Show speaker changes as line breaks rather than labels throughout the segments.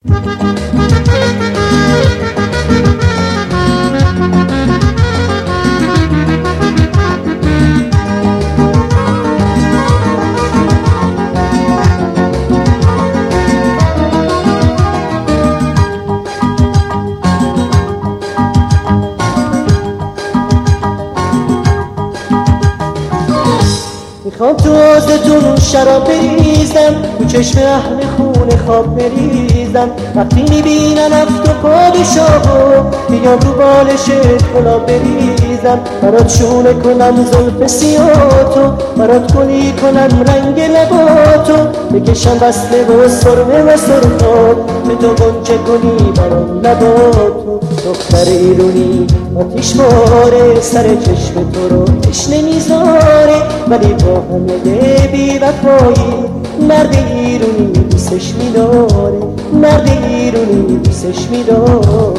میخوام تو آزتون شراب بریزم، تو چشم اهل خون خواب بریزم. وقتی میبینم افت و پادشاهو میگم رو بالش گلاب بریزم. برات شونه کنم زلف سیاتو، برات گلی کنم رنگ لباتو، بکشم وصله و سرمه و سرخات، به تو گنجه کنی برام لباتو. دختر ایرونی آتیش باره، سر چشم تو رو تشنه میذاره، ولی با همه بی وفایی مرد ایرونی دوستش میداره، مرد ایرونی دوستش میداره.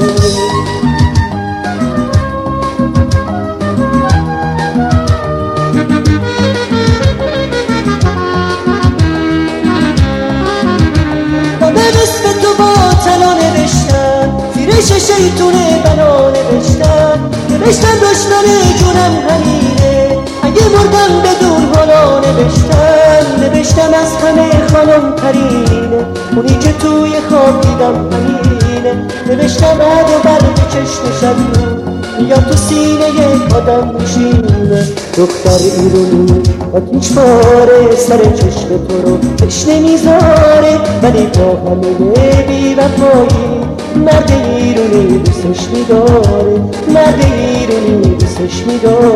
شیطونه بنا نوشتن دشمن جونم همینه، اگه مردم به دور حالا نوشتم از همه خانم ترینه، اونی که توی خواب دیدم همینه، نوشتم بعد و برد چشم شبیون میاد تو سینه یک آدم میشینه. دختر ایرونی آتیش باره، سر چشم تو رو تشنه میذاره، ولی با همه بی وفایی مرد ایرونی دوستش میداره، مرد ایرونی دوستش میداره.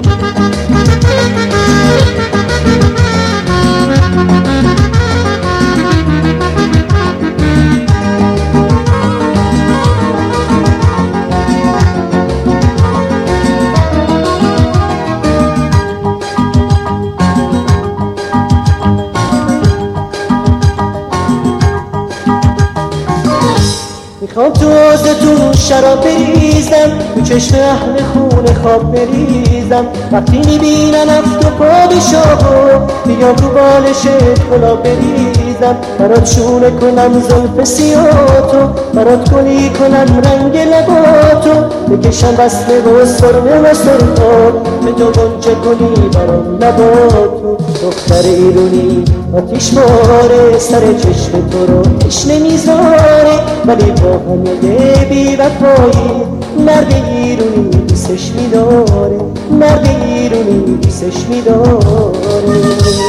میخوام تو آزتون شراب بریزم، تو چشم اهل خون خواب بریزم. وقتی میبینن افت و پادشاهو میام رو بالش گلاب بریزم. برات شونه کنم زلف سیاتو، برات گلی کنم رنگ لباتو، بکشم وصله و سرمه و سرخات، به تو گنجه کنی برام لباتو. دختر ایرونی آتیش باره، سر چشم تو رو تشنه میذاره، ولی با همه بی وفایی مرد ایرونی دوستش میداره، مرد ایرونی دوستش میداره.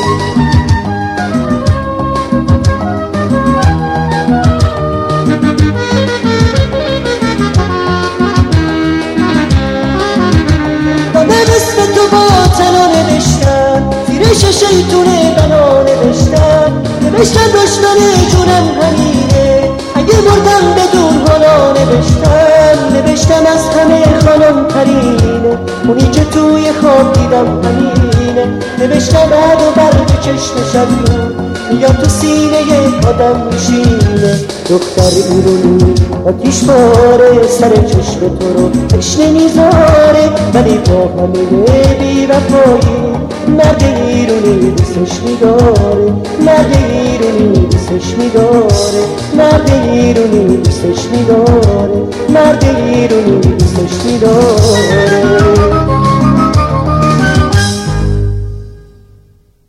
شیطونه بنا نوشتن دشمن جونم همینه، اگه مردم به دور حالا نوشتم از همه خانم ترینه، اونی که توی خواب دیدم همینه، نوشتم بعد و برد چشم شبیون میاد تو سینه یک آدم میشینه. دختر ایرونی آتیش باره، سر چشم تو رو تشنه میذاره، ولی با همه بی وفایی مرد ایرونی دوستش میداره، مرد ایرونی دوستش میداره، مرد ایرونی دوستش میداره، مرد ایرونی دوستش میداره.